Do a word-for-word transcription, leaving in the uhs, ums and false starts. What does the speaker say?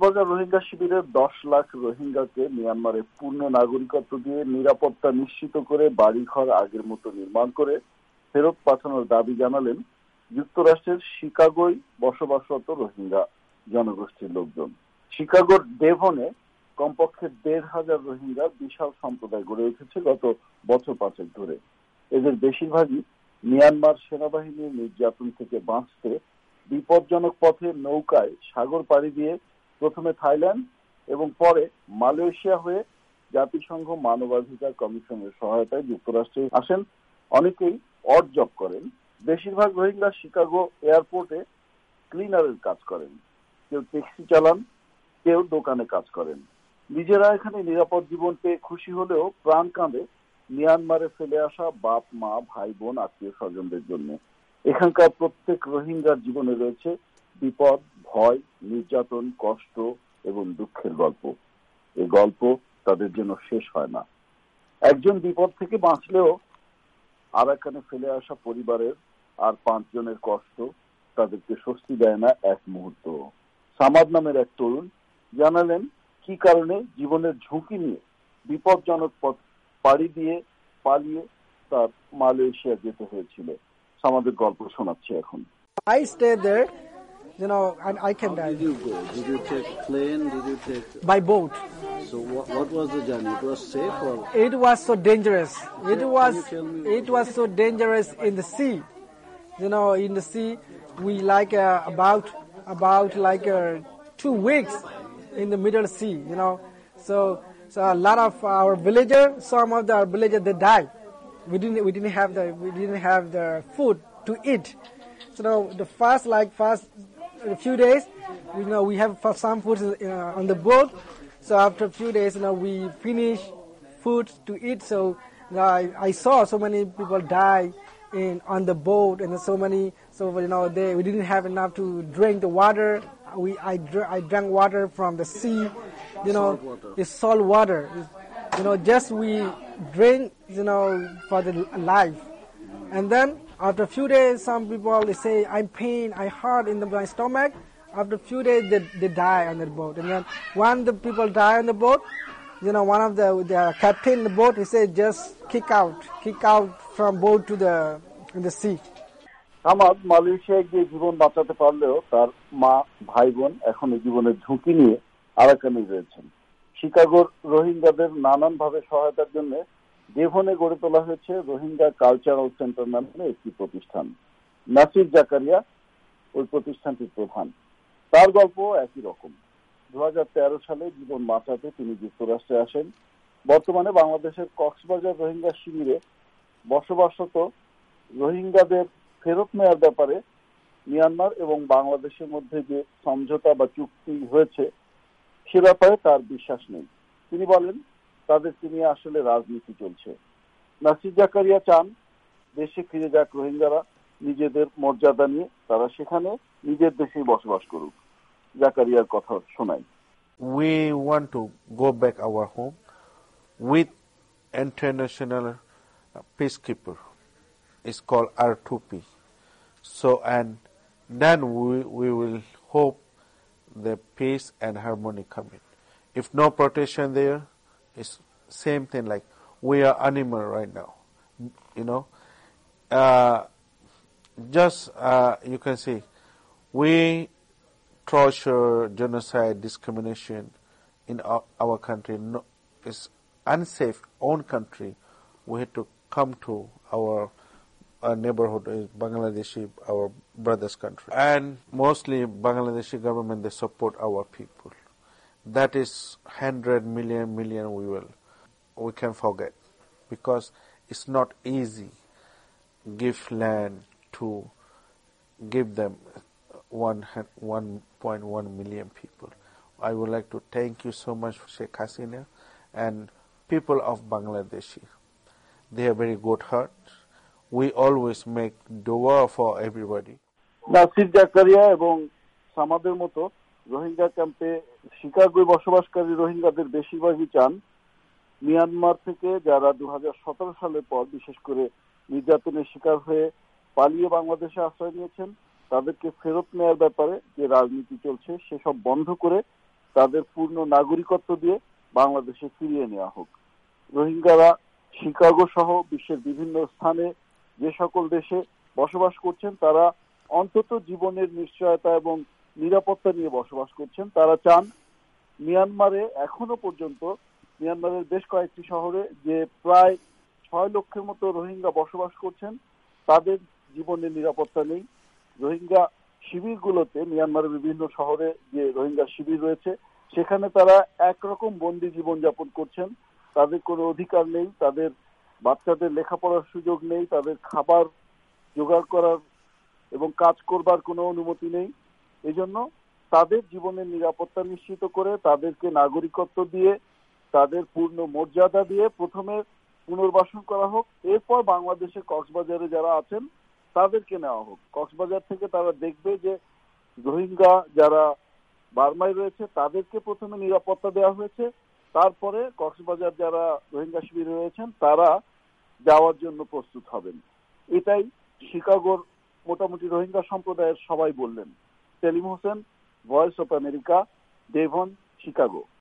কক্সবাজার রোহিঙ্গা শিবিরের দশ লাখ রোহিঙ্গাকে মিয়ানমারে পূর্ণ নাগরিকত্ব দিয়ে নিরাপত্তা নিশ্চিত করে বাড়িঘর আগের মতো নির্মাণ করে ফেরত পাঠানোর দাবি জানালেন যুক্তরাষ্ট্রের শিকাগোয় বসবাসরত রোহিঙ্গা জনগোষ্ঠীর লোকজন। শিকাগোর ডেভনে কমপক্ষে দেড় হাজার রোহিঙ্গা বিশাল সম্প্রদায় গড়ে উঠেছে গত বছর পাঁচেক ধরে। এদের বেশিরভাগই মিয়ানমার সেনাবাহিনীর নির্যাতন থেকে বাঁচতে বিপজ্জনক পথে নৌকায় সাগর পাড়ি দিয়ে প্রথমে থাইল্যান্ড এবং পরে মালয়েশিয়া হয়ে জাতিসংঘ মানবাধিকার কমিশনের সহায়তায় যুক্তরাষ্ট্রে আসেন। অনেকেই অড জব করেন। বেশিরভাগ রোহিঙ্গা শিকাগো এয়ারপোর্টে ক্লিনারের কাজ করেন, কেউ ট্যাক্সি চালান, কেউ দোকানে কাজ করেন। নিজেরা এখানে নিরাপদ জীবন পেয়ে খুশি হলেও প্রাণ কাঁদে মিয়ানমারে ফেলে আসা বাপ মা ভাই বোন আত্মীয় স্বজনদের জন্য। এখানকার প্রত্যেক রোহিঙ্গার জীবনে রয়েছে বিপদ, ভয়, নির্যাতন, কষ্ট এবং দুঃখের গল্প। এই গল্প তাদের জন্য শেষ হয় না। একজন বিপদ থেকে বাঁচলেও আর এখানে ফেলে আসা পরিবারের আর পাঁচজনের কষ্ট তাদেরকে স্বস্তি দেয় না এক মুহূর্ত। সামাদ নামের এক তরুণ জানালেন কি কারণে জীবনের ঝুঁকি নিয়ে বিপজ্জনক পথ পাড়ি দিয়ে পালিয়ে তার মালয়েশিয়া যেতে হয়েছিল। সামাদের গল্প শোনাচ্ছি এখন। I stayed there, you know, and I can How die. did you go? Did you take plane? Did you take... By boat. So what, what was the journey? It was safe or? It was so dangerous. It Can was you tell me? it was so dangerous in the sea. You know, in the sea, we like uh, about about like uh, two weeks in the middle sea. You know, so so a lot of our villagers, some of the villagers they died. We didn't we didn't have the we didn't have the food to eat. So now the first like first a few days, you know, we have some food uh, on the boat. So after a few days, you know, we finish food to eat. So you know, I, I saw so many people die in on the boat, and so many. So you know, they we didn't have enough to drink the water. We I dr- I drank water from the sea. You know, Salt water. it's salt water. It's, you know, just we drink. You know, for the life, and then after a few days, some people they say I'm pain, I hurt in the, my stomach. After a few days, they, they die on the boat. And then when the people die on the boat, you know, one of the, the captain in the boat, he said, just kick out, kick out from boat to the in the sea. Samad মালয়েশিয়ায় গিয়ে জীবন বাঁচাতে পারলেও তার মা ভাই বোন এখন এই জীবনের ঝুঁকি নিয়ে আরাকানে রয়েছেন। শিকাগোর রোহিঙ্গাদের নানানভাবে সহায়তার জন্য ডেভনে গড়ে তোলা হয়েছে রোহিঙ্গা কালচারাল সেন্টার নামে একটি প্রতিষ্ঠান। নাসির জাকারিয়া ওই প্রতিষ্ঠানটির প্রধান। তার গল্প একই রকম। দু হাজার তেরো সালে জীবন বাঁচাতে তিনি যুক্তরাষ্ট্রে আসেন। বর্তমানে বাংলাদেশের কক্সবাজার রোহিঙ্গা শিবিরে বসবাসরত রোহিঙ্গাদের ফেরত নেওয়ার ব্যাপারে মিয়ানমার এবং বাংলাদেশের মধ্যে যে সমঝোতা বা চুক্তি হয়েছে সে ব্যাপারে তার বিশ্বাস নেই। তিনি বলেন তাদেরকে নিয়ে আসলে রাজনীতি চলছে। নাসির জাকারিয়া চান দেশে ফিরে যাক রোহিঙ্গারা, নিজেদের মর্যাদা নিয়ে তারা সেখানে নিজের দেশেই বসবাস করুক। জাকারিয়ার কথা শোনাই। We want to go back our home with international peacekeeper. It's called R two P. So and then we we will hope the peace and harmony come in. If no protection there, it's same thing like we are animal right now. You know, uh, just uh, you can see we torture, genocide, discrimination in our, our country. No, it's unsafe. Own country, we had to come to our, our neighborhood, Bangladeshi, our brother's country, and mostly Bangladeshi government they support our people. That is hundred million million we will we can forget because it's not easy give land to give them one one point one million people. I would like to thank you so much, Sheikh Hasina, and people of Bangladesh. They are very good heart. We always make dua for everybody. Nasir Zakaria এবং সামাদের মতো রোহিঙ্গা ক্যাম্পে শিকাগোয় বসবাসকারী রোহিঙ্গাদের বেশিরভাগই চান Myanmar থেকে যারা দু হাজার সতেরো সালের পর বিশেষ করে নির্যাতনের শিকার হয়ে পালিয়ে বাংলাদেশে আশ্রয় নিয়েছেন তাদেরকে ফেরত নেওয়ার ব্যাপারে যে রাজনীতি চলছে সেসব বন্ধ করে তাদের পূর্ণ নাগরিকত্ব দিয়ে বাংলাদেশে ফিরিয়ে নেওয়া হোক। রোহিঙ্গারা শিকাগো সহ বিশ্বের বিভিন্ন স্থানে যে সকল দেশে বসবাস করছেন তারা অন্তত জীবনের নিশ্চয়তা এবং নিরাপত্তা নিয়ে বসবাস করছেন। তারা চান মিয়ানমারে এখনো পর্যন্ত মিয়ানমারের বেশ কয়েকটি শহরে যে প্রায় ছয় লক্ষের মতো রোহিঙ্গা বসবাস করছেন তাদের জীবনের নিরাপত্তা নেই। রোহিঙ্গা শিবিরগুলোতে মিয়ানমারের বিভিন্ন শহরে যে রোহিঙ্গা শিবির রয়েছে সেখানে তারা একরকম বন্দি জীবনযাপন করছেন। তাদের কোনো অধিকার নেই, তাদের বাচ্চাদের লেখাপড়ার সুযোগ নেই, তাদের খাবার জোগাড় করার এবং কাজ করবার কোনো অনুমতি নেই। এজন্য তাদের জীবনের নিরাপত্তা নিশ্চিত করে তাদেরকে নাগরিকত্ব দিয়ে তাদের পূর্ণ মর্যাদা দিয়ে প্রথমে পুনর্বাসন করা হোক, এরপর বাংলাদেশে কক্সবাজারে যারা আছেন তাদেরকে নেওয়া হোক। কক্সবাজার থেকে তারা দেখবে যে রোহিঙ্গা যারা বার্মায় রয়েছে তাদেরকে প্রথমে নিরাপত্তা দেওয়া হয়েছে, তারপরে কক্সবাজার যারা রোহিঙ্গা শিবিরে রয়েছেন তারা যাওয়ার জন্য প্রস্তুত হবেন। এটাই শিকাগোর মোটামুটি রোহিঙ্গা সম্প্রদায়ের সবাই বললেন। Selim Hossain, Voice of America, Devon, Chicago.